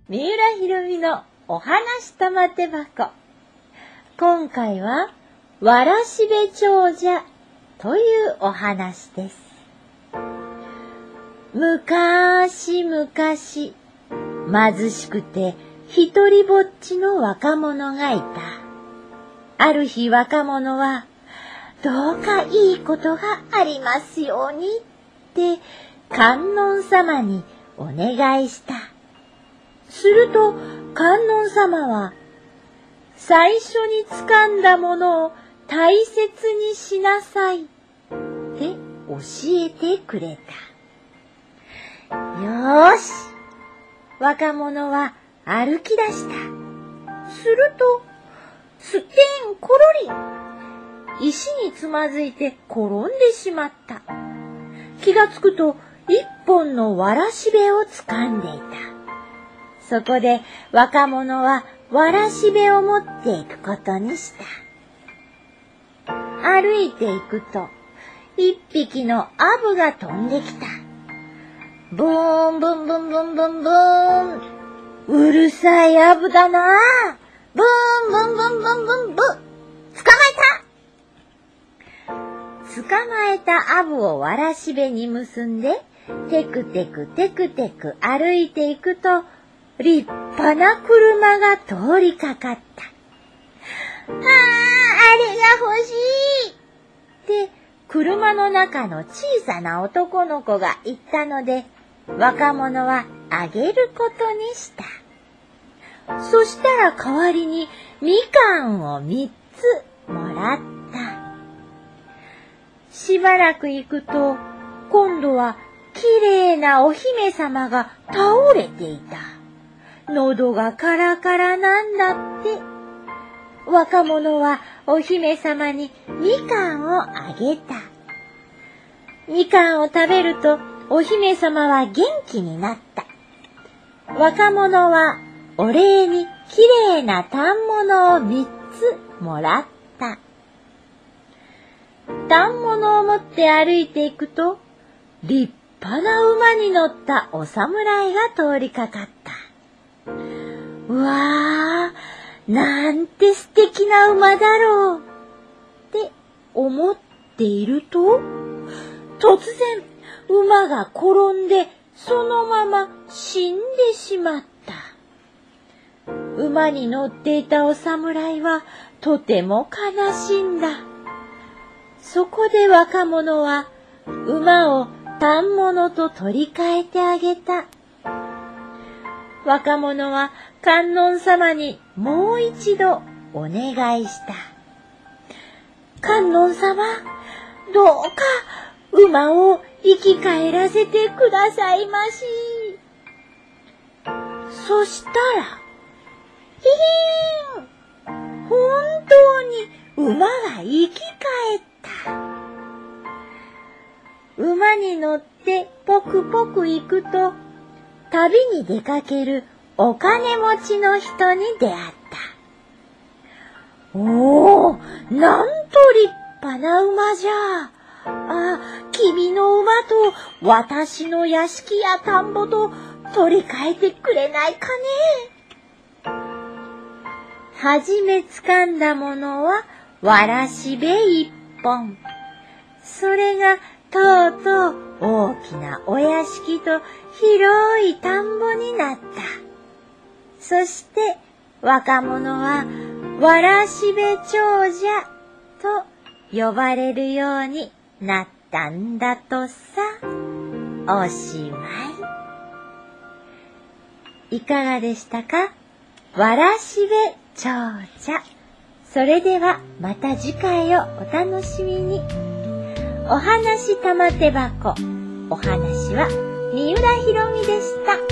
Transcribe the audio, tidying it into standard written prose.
三浦ひろみのお話玉手箱。今回はわらしべ長者というお話です。むかしむかし、貧しくて一人ぼっちの若者がいた。ある日若者は、どうかいいことがありますようにって観音様にお願いした。すると観音様は、最初に掴んだものを大切にしなさいって教えてくれた。よーし、若者は歩き出した。すると、つてんころりん、石につまずいて転んでしまった。気がつくと一本のわらしべを掴んでいた。そこで若者はわらしべを持っていくことにした。歩いていくと、一匹のアブが飛んできた。ブーンブンブンブンブンブーン。うるさいアブだなあ。ブーンブンブンブンブンブン。捕まえた。捕まえたアブをわらしべに結んで、テクテクテクテク歩いていくと、立派な車が通りかかった。あれが欲しいって車の中の小さな男の子が言ったので、若者はあげることにした。そしたら代わりにみかんを3つもらった。しばらく行くと、今度はきれいなお姫様が倒れていた。喉がカラカラなんだって。若者はお姫様にみかんをあげた。みかんを食べるとお姫様は元気になった。若者はお礼にきれいな反物を3つもらった。反物を持って歩いていくと、立派な馬に乗ったお侍が通りかかった。うわー、なんて素敵な馬だろうって思っていると、突然馬が転んでそのまま死んでしまった。馬に乗っていたお侍はとても悲しんだ。そこで若者は馬を反物と取り替えてあげた。若者は観音様にもう一度お願いした。観音様、どうか馬を生き返らせてくださいまし。そしたら、ヒーン、本当に馬が生き返った。馬に乗ってポクポク行くと、旅に出かけるお金持ちの人に出会った。おー、なんと立派な馬じゃ。君の馬と私の屋敷や田んぼと取り替えてくれないかね。はじめ掴んだものはわらしべ1本。それがとうとう大きなお屋敷と広い田んぼになった。そして若者はわらしべ長者と呼ばれるようになったんだとさ。おしまい。いかがでしたか？わらしべ長者。それではまた次回をお楽しみに。お話玉手箱。お話は三浦ひろみでした。